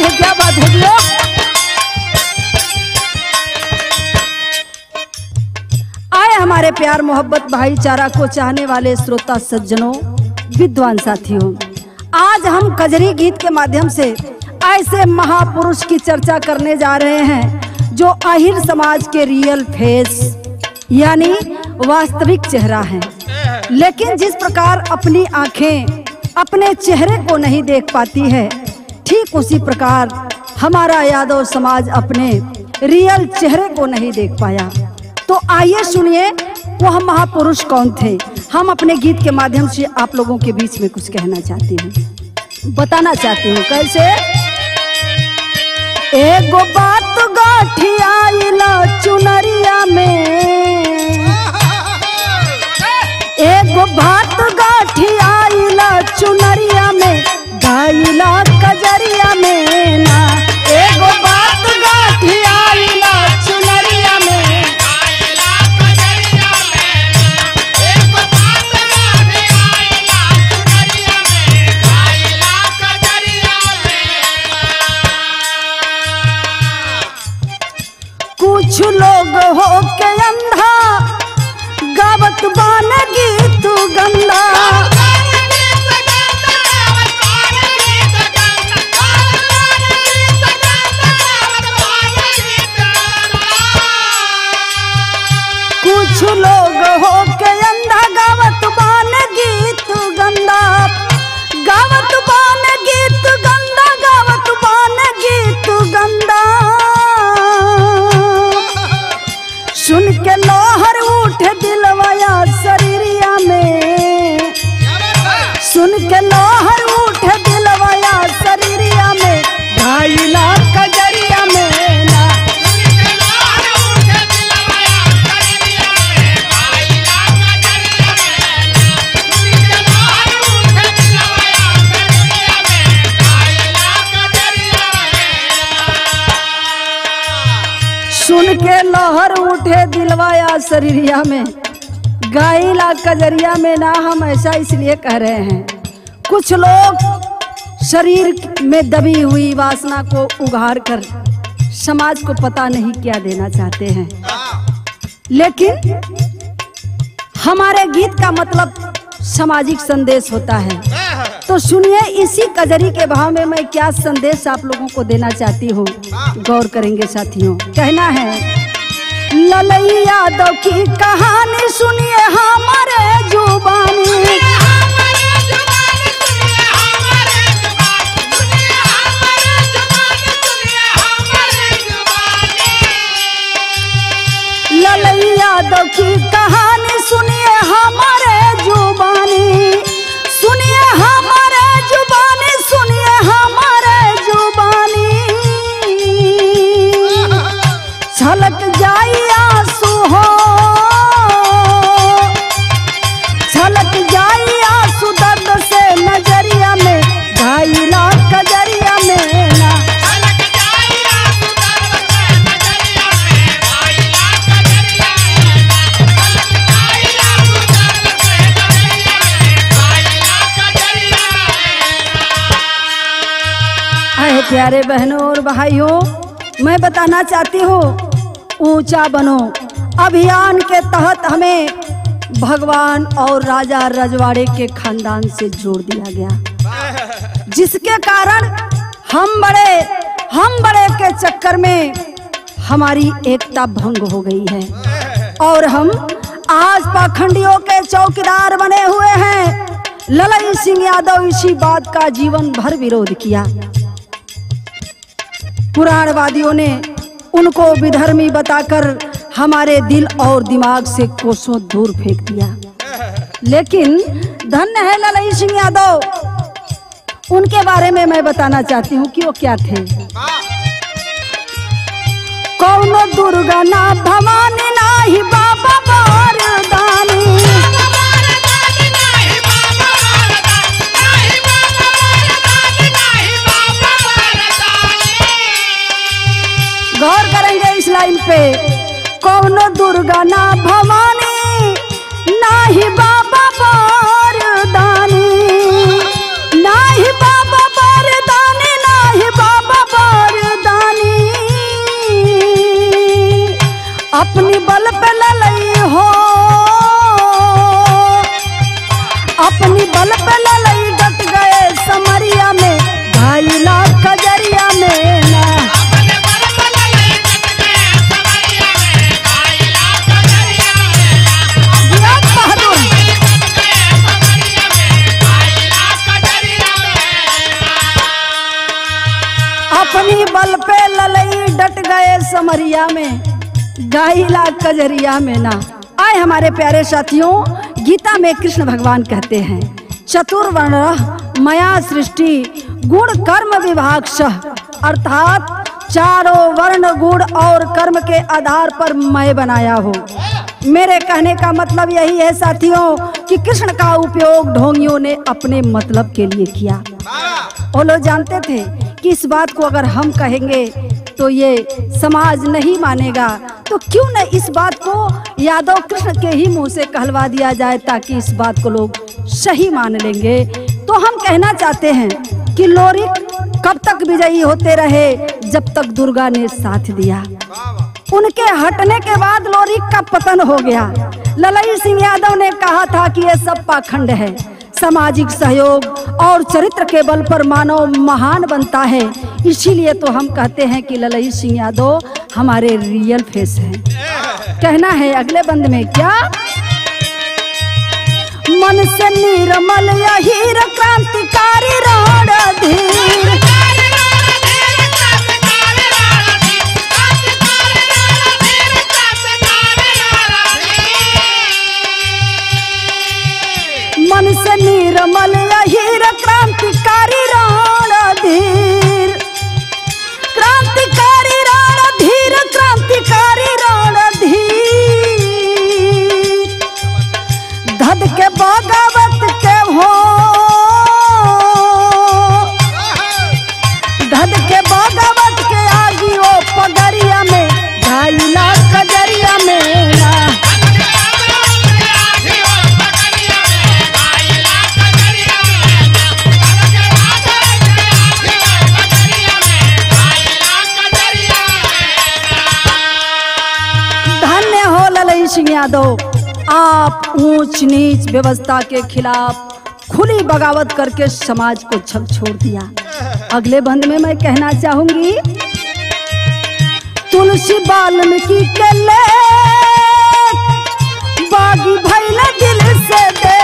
है, क्या बात है भैया। आए हमारे प्यार मोहब्बत भाईचारा को चाहने वाले श्रोता सज्जनों, विद्वान साथियों, आज हम कजरी गीत के माध्यम से ऐसे महापुरुष की चर्चा करने जा रहे हैं जो आहिर समाज के रियल फेस यानी वास्तविक चेहरा है, लेकिन जिस प्रकार अपनी आंखें अपने चेहरे को नहीं देख पाती है, ठीक उसी प्रकार हमारा यादव समाज अपने रियल चेहरे को नहीं देख पाया। तो आइए सुनिए वह महापुरुष कौन थे। हम अपने गीत के माध्यम से आप लोगों के बीच में कुछ कहना चाहती हूँ, बताना चाहती हूँ। कैसे? एगो बात गाठियाइला चुनरिया में, एगो बात गाठियाइला चुनरिया में, गाइला कजरिया में ना। एगो बात गाठियाइला चुनरिया में, गाइला कजरिया में ना। एक बात गाइला चुनरिया में, गाइला कजरिया में ना। कुछ लोग हो के अंधा गावत बान गीत गंदा, कुछ लोग हो के अंधा गावत बान गीत गंदा, गावत बान गीत गंदा, गावत बान गीत गंदा। सुन के लोहर उठे दिलवाया शरीरिया में, सुन के लोहर उठे दिलवाया शरीरिया में, गाइला कजरिया में ना। सुन के लहर उठे दिलवाया शरीरिया में, गाइला कजरिया में ना। हम ऐसा इसलिए कह रहे हैं, कुछ लोग शरीर में दबी हुई वासना को उघाड़ कर समाज को पता नहीं क्या देना चाहते हैं, लेकिन हमारे गीत का मतलब सामाजिक संदेश होता है। तो सुनिए इसी कजरी के भाव में मैं क्या संदेश आप लोगों को देना चाहती हूँ, गौर करेंगे साथियों। कहना है, ललई यादव की कहानी सुनिए हमारे जुबानी, ललई यादव की कहानी सुनिए हमारे जुबानी, सुनिए हमारे जुबानी, सुनिए हमारे जुबानी। छलक जाई आंसू हो, छलक जाई आंसू दर्द से नजरिया में, गाइला कजरिया में ना। प्यारे बहनों और भाइयों, मैं बताना चाहती हूँ, ऊंचा बनो अभियान के तहत हमें भगवान और राजा रजवाड़े के खानदान से जोड़ दिया गया, जिसके कारण हम बड़े के चक्कर में हमारी एकता भंग हो गई है और हम आज पाखंडियों के चौकीदार बने हुए हैं। ललई सिंह यादव इसी बात का जीवन भर विरोध किया। पुराणवादियों ने उनको विधर्मी बताकर हमारे दिल और दिमाग से कोसों दूर फेंक दिया, लेकिन धन्य है ललई सिंह यादव। उनके बारे में मैं बताना चाहती हूँ कि वो क्या थे। कौनो दुर्गा ना भवानी नाही बाबा वरदानी, गौर करेंगे इस लाइन पे। कौनो दुर्गा ना भवानी नाही बाबा वरदानी, नाही बाबा वरदानी, नाही बाबा अपनी बल पे ललई डट गए समरिया में, गाइला कजरिया में ना। आए हमारे प्यारे साथियों, गीता में कृष्ण भगवान कहते हैं चतुर्वर्ण मया सृष्टि गुण कर्म विभागशः, अर्थात चारों वर्ण गुण और कर्म के आधार पर मैं बनाया हूँ। मेरे कहने का मतलब यही है साथियों कि कृष्ण का उपयोग ढोंगियों ने अपने मतलब के लिए किया। वो लोग जानते थे कि इस बात को अगर हम कहेंगे तो ये समाज नहीं मानेगा, तो क्यों न इस बात को यादव कृष्ण के ही मुंह से कहलवा दिया जाए ताकि इस बात को लोग सही मान लेंगे। तो हम कहना चाहते हैं कि लोरिक कब तक विजयी होते रहे जब तक दुर्गा ने साथ दिया। उनके हटने के बाद लोरिक का पतन हो गया। ललई सिंह यादव ने कहा था कि यह सब पाखंड है, सामाजिक सहयोग और चरित्र के बल पर मानव महान बनता है। इसीलिए तो हम कहते हैं कि ललई सिंह यादव हमारे रियल फेस हैं। कहना है अगले बंद में क्या, मन से निर्मल यही क्रांतिकारी रणधीर, मन से निर्मल यही क्रांतिकारी रणधीर, क्रांतिकारी रणधीर, क्रांतिकारी रणधीर, धद के बगावत के हो, धद के बगावत के आगी ओ पगरिया में, ढाईला कजरिया में ना। सिंह यादव, आप ऊंच नीच व्यवस्था के खिलाफ खुली बगावत करके समाज को झकझोर दिया। अगले बंद में मैं कहना चाहूंगी, तुलसी वाल्मीकि के लेख बागी भैला दिल से दे,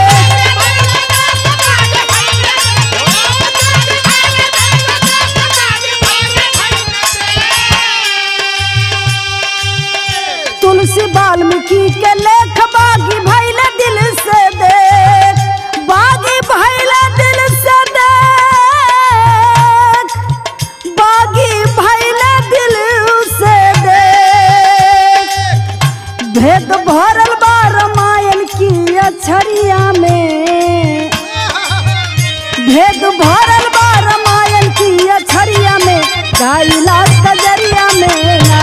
तुलसी वाल्मीकि के लेख बागी भैला दिल से दे, बागी भैला दिल से दे, बागी भैला दिल से दे, भेद भरल बा रामायण की अक्षरिया में, भेद भरल बा रामायण की अक्षरिया में, गाइला कजरिया में ना।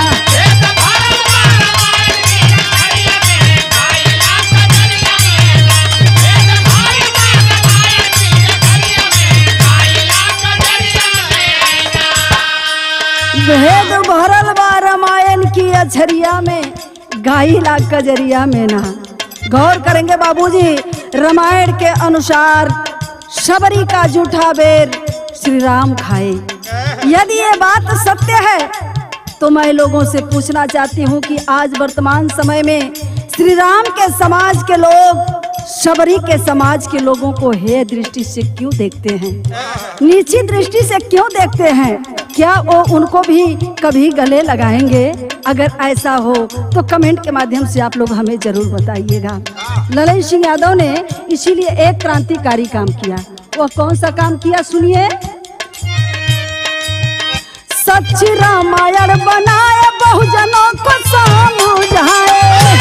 भेद भरल बा रामायण की अक्षरिया में, गाइला कजरिया में ना। गौर करेंगे बाबूजी, रामायण के अनुसार शबरी का जूठा बेर श्री राम खाए। यदि ये बात सत्य है तो मैं लोगों से पूछना चाहती हूँ कि आज वर्तमान समय में श्री राम के समाज के लोग शबरी के समाज के लोगों को हेय दृष्टि से क्यों देखते हैं, नीची दृष्टि से क्यों देखते हैं? क्या वो उनको भी कभी गले लगाएंगे? अगर ऐसा हो तो कमेंट के माध्यम से आप लोग हमें जरूर बताइएगा। ललई सिंह यादव ने इसीलिए एक क्रांतिकारी काम किया। वो कौन सा काम किया सुनिए, सच्ची रामायण बनाए बहुजनों को समझाए,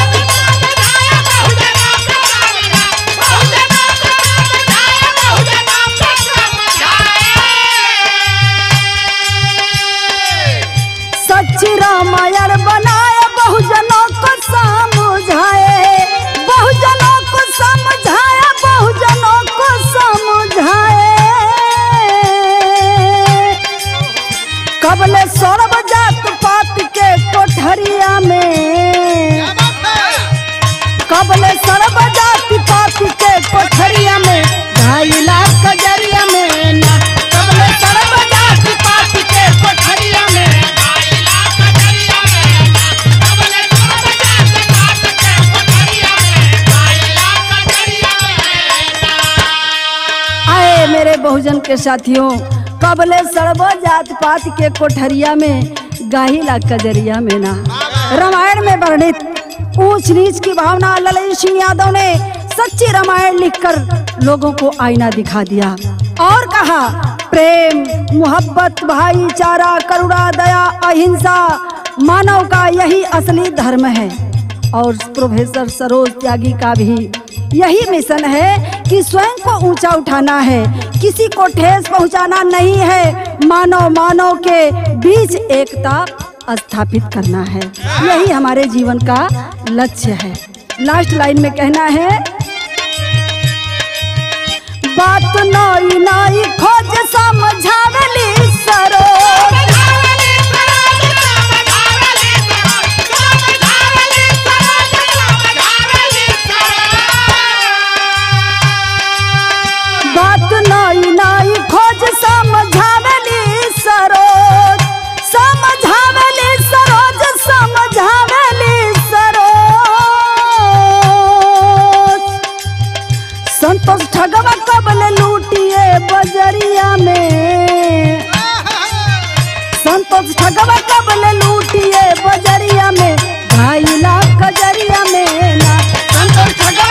सच्ची रामायण बनाए बहुजनों को समझाए, बहुजनों को समझाया, बहुजनों को समझाए, कबले सर्व जात पात के कोठरिया में, कबले सर्व जात पात के कोठरिया में, ढाईला कजरिया में ना। कबले सर्व जात पात के कोठरिया में, मेरे बहुजन के साथियों, कबले सड़बो जात पात के कोठरिया में गाहिला कजरिया में ना। रामायण में वर्णित ऊंच नीच की भावना ललई सिंह यादव ने सच्ची रामायण लिखकर लोगों को आईना दिखा दिया और कहा, प्रेम, मोहब्बत, भाईचारा, करुणा, दया, अहिंसा मानव का यही असली धर्म है। और प्रोफेसर सरोज त्यागी का भी यही मिशन है कि स्वयं को ऊंचा उठाना है, किसी को ठेस पहुंचाना नहीं है, मानव मानव के बीच एकता स्थापित करना है। यही हमारे जीवन का लक्ष्य है। लास्ट लाइन में कहना है, बात नई नई खोज समझावली सरोज, बात नई नई खोज समझावली सरोज, समझावली सरोज, समझावली सरोज। संतोष ठगवा कबल लूटिए बजरिया में, संतोष ठगवा कबल लूटिए बजरिया में, घायला कजरिया में ना। संतोष ठगवा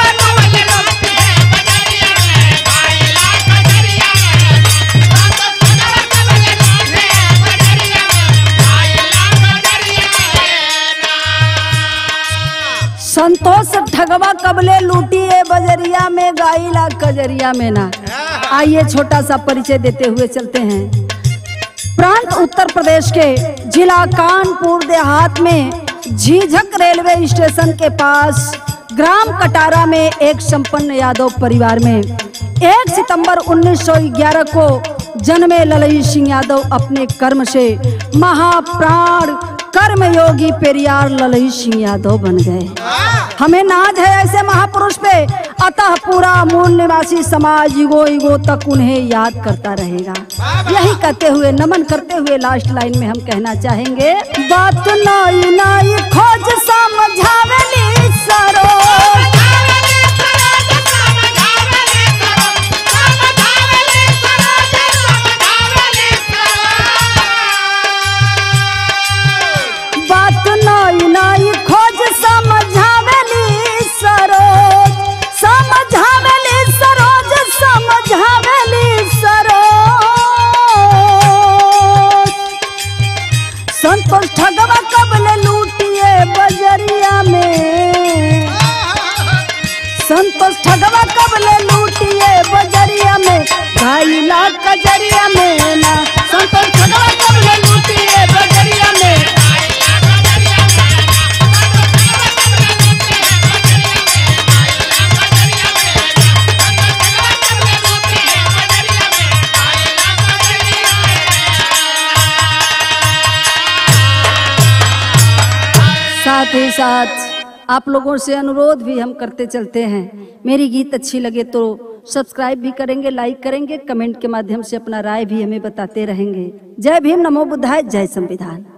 संतोष ठगवा कबले लूटिए बजरिया में, गाइला कजरिया में ना। आइए छोटा सा परिचय देते हुए चलते हैं। प्रांत उत्तर प्रदेश के जिला कानपुर देहात में झीझक रेलवे स्टेशन के पास ग्राम कटारा में एक संपन्न यादव परिवार में 1 सितंबर 1911 को जन्मे ललई सिंह यादव अपने कर्म से महाप्राण कर्मयोगी पेरियार ललई सिंह यादव बन गए। हमें नाज है ऐसे महापुरुष पे, अतः पूरा मूल निवासी समाज युगो युगो तक उन्हें याद करता रहेगा। यही कहते हुए, नमन करते हुए लास्ट लाइन में हम कहना चाहेंगे, बात नई नई खोज समझावली सरोज, बात नई नई खोज समझावली सरोज, समझावली सरोज, समझावली सरोज। संतोष ठगवा कबले लूटिए बजरिया में, संतोष ठगवा कबले लूटिए बजरिया में, घायला कजरिया में ना। संतोष ठगवा कबले लूटिए बजरिया में, साथ ही साथ आप लोगों से अनुरोध भी हम करते चलते हैं, मेरी गीत अच्छी लगे तो सब्सक्राइब भी करेंगे, लाइक करेंगे, कमेंट के माध्यम से अपना राय भी हमें बताते रहेंगे। जय भीम, नमो बुद्धाय, जय संविधान।